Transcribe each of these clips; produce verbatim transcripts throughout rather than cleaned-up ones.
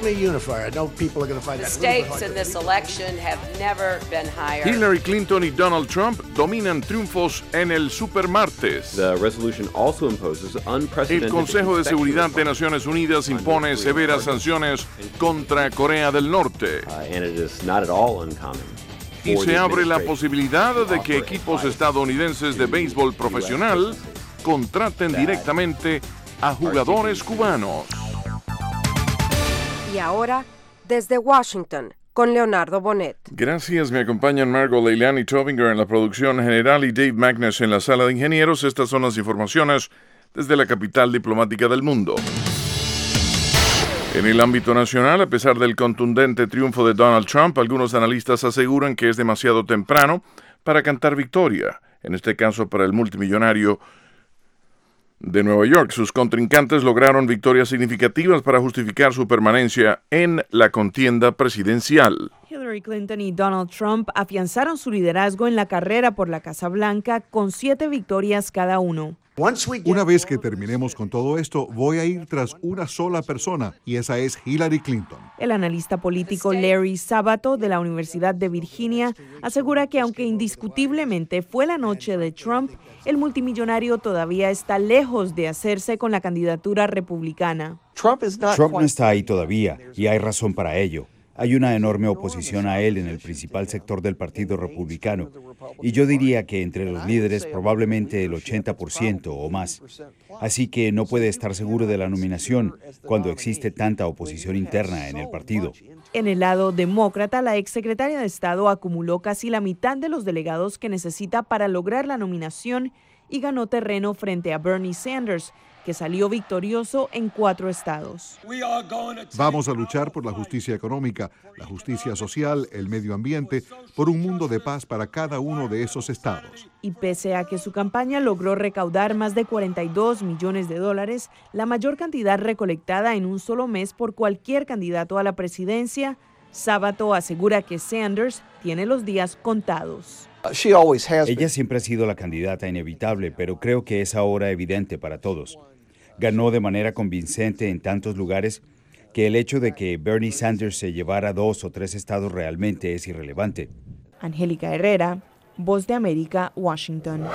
ultimate unifier. I know people are going to find The that a little bit stakes hard in to this believe. election have never been higher. Hillary Clinton y Donald Trump dominan triunfos en el supermartes. The resolution also imposes unprecedented El Consejo de Seguridad de Naciones Unidas impone severas sanciones contra Corea del Norte. Uh, and it is not at all uncommon. Y se abre la posibilidad de que equipos estadounidenses de béisbol profesional contraten directamente a jugadores cubanos. Y ahora, desde Washington, con Leonardo Bonet. Gracias, me acompañan Margot Leilani Tobinger en la producción general y Dave Magnus en la sala de ingenieros. Estas son las informaciones desde la capital diplomática del mundo. En el ámbito nacional, a pesar del contundente triunfo de Donald Trump, algunos analistas aseguran que es demasiado temprano para cantar victoria, en este caso para el multimillonario de Nueva York. Sus contrincantes lograron victorias significativas para justificar su permanencia en la contienda presidencial. Hillary Clinton y Donald Trump afianzaron su liderazgo en la carrera por la Casa Blanca con siete victorias cada uno. Una vez que terminemos con todo esto, voy a ir tras una sola persona, y esa es Hillary Clinton. El analista político Larry Sabato de la Universidad de Virginia asegura que aunque indiscutiblemente fue la noche de Trump, el multimillonario todavía está lejos de hacerse con la candidatura republicana. Trump no está ahí todavía, y hay razón para ello. Hay una enorme oposición a él en el principal sector del Partido Republicano, y yo diría que entre los líderes probablemente el ochenta por ciento o más. Así que no puede estar seguro de la nominación cuando existe tanta oposición interna en el partido. En el lado demócrata, la exsecretaria de Estado acumuló casi la mitad de los delegados que necesita para lograr la nominación y ganó terreno frente a Bernie Sanders, que salió victorioso en cuatro estados. Vamos a luchar por la justicia económica, la justicia social, el medio ambiente, por un mundo de paz para cada uno de esos estados. Y pese a que su campaña logró recaudar más de cuarenta y dos millones de dólares, la mayor cantidad recolectada en un solo mes por cualquier candidato a la presidencia, Sabato asegura que Sanders tiene los días contados. Ella siempre ha sido la candidata inevitable, pero creo que es ahora evidente para todos. Ganó de manera convincente en tantos lugares que el hecho de que Bernie Sanders se llevara dos o tres estados realmente es irrelevante. Angélica Herrera, Voz de América, Washington.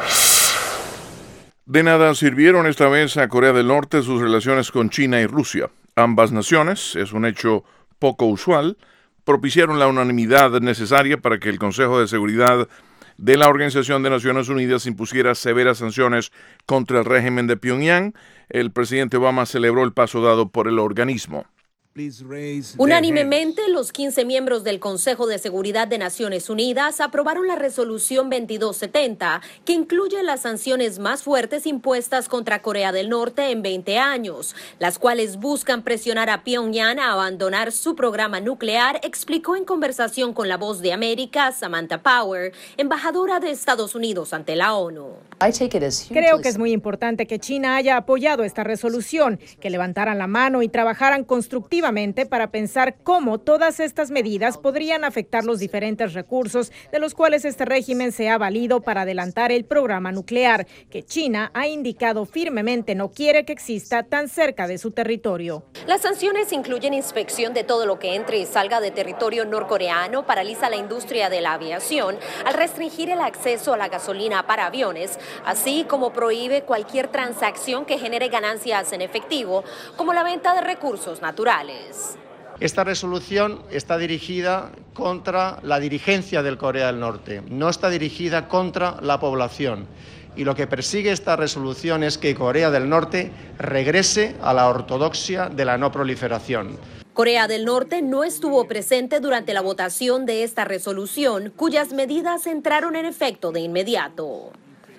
De nada sirvieron esta vez a Corea del Norte sus relaciones con China y Rusia. Ambas naciones, es un hecho poco usual, propiciaron la unanimidad necesaria para que el Consejo de Seguridad de la Organización de Naciones Unidas impusiera severas sanciones contra el régimen de Pyongyang. El presidente Obama celebró el paso dado por el organismo. Unánimemente, los quince miembros del Consejo de Seguridad de Naciones Unidas aprobaron la resolución veintidós setenta, que incluye las sanciones más fuertes impuestas contra Corea del Norte en veinte años, las cuales buscan presionar a Pyongyang a abandonar su programa nuclear, explicó en conversación con La Voz de América Samantha Power, embajadora de Estados Unidos ante la ONU. Creo que es muy importante que China haya apoyado esta resolución, que levantaran la mano y trabajaran constructivamente para pensar cómo todas estas medidas podrían afectar los diferentes recursos de los cuales este régimen se ha valido para adelantar el programa nuclear, que China ha indicado firmemente no quiere que exista tan cerca de su territorio. Las sanciones incluyen inspección de todo lo que entre y salga de territorio norcoreano, paraliza la industria de la aviación al restringir el acceso a la gasolina para aviones, así como prohíbe cualquier transacción que genere ganancias en efectivo, como la venta de recursos naturales. Esta resolución está dirigida contra la dirigencia del Corea del Norte, no está dirigida contra la población. Y lo que persigue esta resolución es que Corea del Norte regrese a la ortodoxia de la no proliferación. Corea del Norte no estuvo presente durante la votación de esta resolución, cuyas medidas entraron en efecto de inmediato.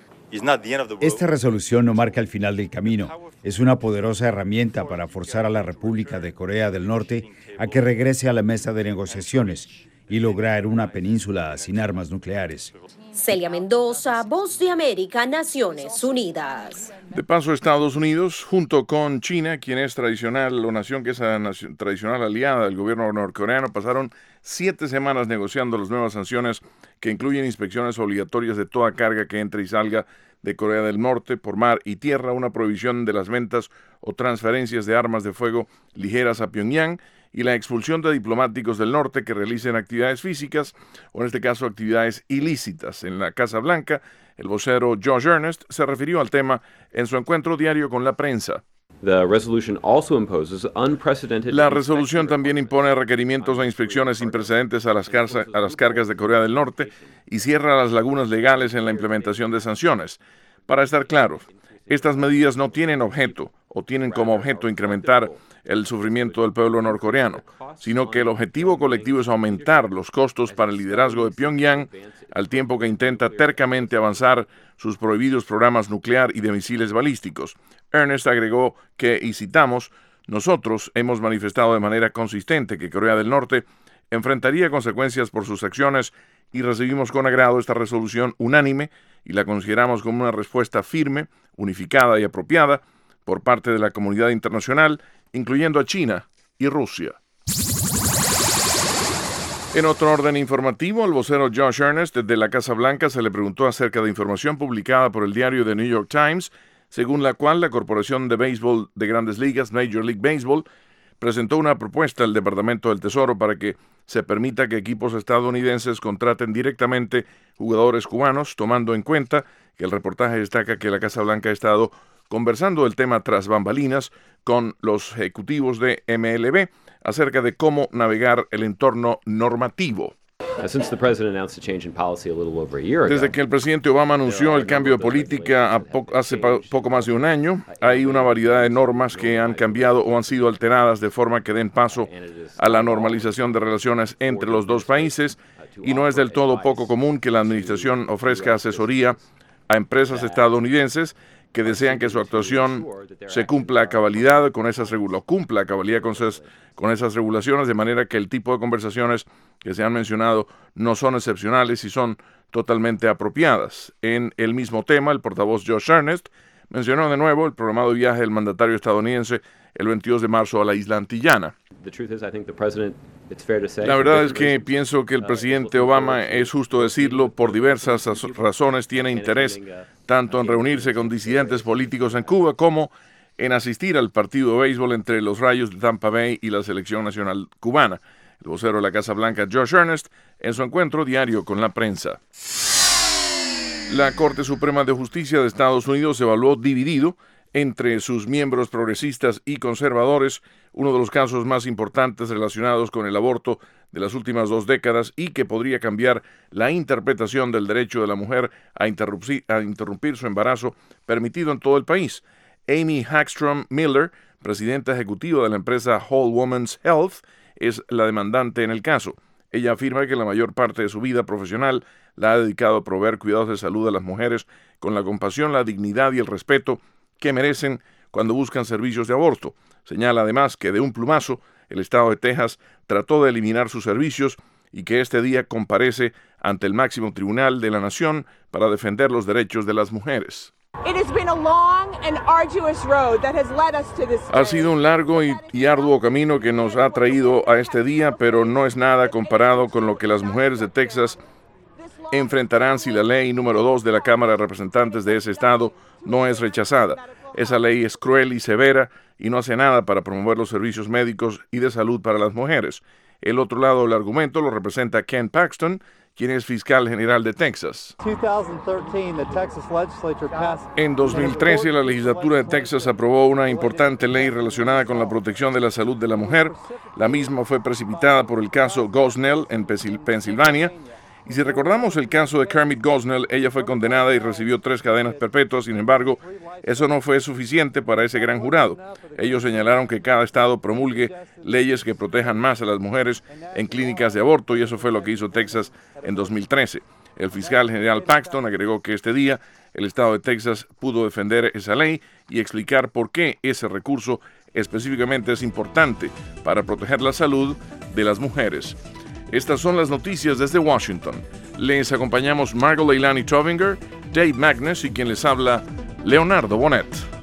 Esta resolución no marca el final del camino. Es una poderosa herramienta para forzar a la República de Corea del Norte a que regrese a la mesa de negociaciones y lograr una península sin armas nucleares. Celia Mendoza, Voz de América, Naciones Unidas. De paso, Estados Unidos, junto con China, quien es tradicional o nación que es la nación, tradicional aliada del gobierno norcoreano, pasaron siete semanas negociando las nuevas sanciones que incluyen inspecciones obligatorias de toda carga que entre y salga de Corea del Norte por mar y tierra, una prohibición de las ventas o transferencias de armas de fuego ligeras a Pyongyang y la expulsión de diplomáticos del norte que realicen actividades físicas, o en este caso actividades ilícitas. En la Casa Blanca, el vocero Josh Earnest se refirió al tema en su encuentro diario con la prensa. The resolution also imposes unprecedented La resolución también impone requerimientos e inspecciones sin precedentes a las, carga, a las cargas de Corea del Norte y cierra las lagunas legales en la implementación de sanciones. Para estar claros, estas medidas no tienen objeto o tienen como objeto incrementar el sufrimiento del pueblo norcoreano, sino que el objetivo colectivo es aumentar los costos para el liderazgo de Pyongyang al tiempo que intenta tercamente avanzar sus prohibidos programas nuclear y de misiles balísticos. Earnest agregó que, y citamos, nosotros hemos manifestado de manera consistente que Corea del Norte enfrentaría consecuencias por sus acciones y recibimos con agrado esta resolución unánime y la consideramos como una respuesta firme, unificada y apropiada por parte de la comunidad internacional, incluyendo a China y Rusia. En otro orden informativo, al vocero Josh Earnest de la Casa Blanca se le preguntó acerca de información publicada por el diario The New York Times, según la cual la Corporación de Béisbol de Grandes Ligas, Major League Baseball, presentó una propuesta al Departamento del Tesoro para que se permita que equipos estadounidenses contraten directamente jugadores cubanos, tomando en cuenta que el reportaje destaca que la Casa Blanca ha estado conversando el tema tras bambalinas con los ejecutivos de M L B acerca de cómo navegar el entorno normativo. Desde que el presidente Obama anunció el cambio de política a po- hace po- poco más de un año, hay una variedad de normas que han cambiado o han sido alteradas de forma que den paso a la normalización de relaciones entre los dos países, y no es del todo poco común que la administración ofrezca asesoría a empresas estadounidenses que desean que su actuación se cumpla a cabalidad con esas regulaciones, cumpla a cabalidad con esas, con esas regulaciones, de manera que el tipo de conversaciones que se han mencionado no son excepcionales y son totalmente apropiadas. En el mismo tema, el portavoz Josh Earnest mencionó de nuevo el programado viaje del mandatario estadounidense el veintidós de marzo a la isla Antillana. La verdad es que pienso que el presidente Obama, es justo decirlo, por diversas razones tiene interés tanto en reunirse con disidentes políticos en Cuba como en asistir al partido de béisbol entre los Rayos de Tampa Bay y la selección nacional cubana. El vocero de la Casa Blanca, Josh Earnest, en su encuentro diario con la prensa. La Corte Suprema de Justicia de Estados Unidos se evaluó dividido entre sus miembros progresistas y conservadores, uno de los casos más importantes relacionados con el aborto de las últimas dos décadas y que podría cambiar la interpretación del derecho de la mujer a interrumpir, a interrumpir su embarazo permitido en todo el país. Amy Hagstrom Miller, presidenta ejecutiva de la empresa Whole Woman's Health, es la demandante en el caso. Ella afirma que la mayor parte de su vida profesional la ha dedicado a proveer cuidados de salud a las mujeres con la compasión, la dignidad y el respeto que merecen cuando buscan servicios de aborto. Señala además que de un plumazo el estado de Texas trató de eliminar sus servicios y que este día comparece ante el máximo tribunal de la nación para defender los derechos de las mujeres. Ha sido un largo y, y arduo camino que nos ha traído a este día, pero no es nada comparado con lo que las mujeres de Texas enfrentarán si la ley número dos de la Cámara de Representantes de ese estado no es rechazada. Esa ley es cruel y severa y no hace nada para promover los servicios médicos y de salud para las mujeres. El otro lado del argumento lo representa Ken Paxton, quien es fiscal general de Texas. En dos mil trece, la legislatura de Texas aprobó una importante ley relacionada con la protección de la salud de la mujer. La misma fue precipitada por el caso Gosnell en Pensilvania. Y si recordamos el caso de Kermit Gosnell, ella fue condenada y recibió tres cadenas perpetuas. Sin embargo, eso no fue suficiente para ese gran jurado. Ellos señalaron que cada estado promulgue leyes que protejan más a las mujeres en clínicas de aborto, y eso fue lo que hizo Texas en dos mil trece. El fiscal general Paxton agregó que este día el estado de Texas pudo defender esa ley y explicar por qué ese recurso específicamente es importante para proteger la salud de las mujeres. Estas son las noticias desde Washington. Les acompañamos Margot Leilani Trovinger, Dave Magnus y quien les habla, Leonardo Bonet.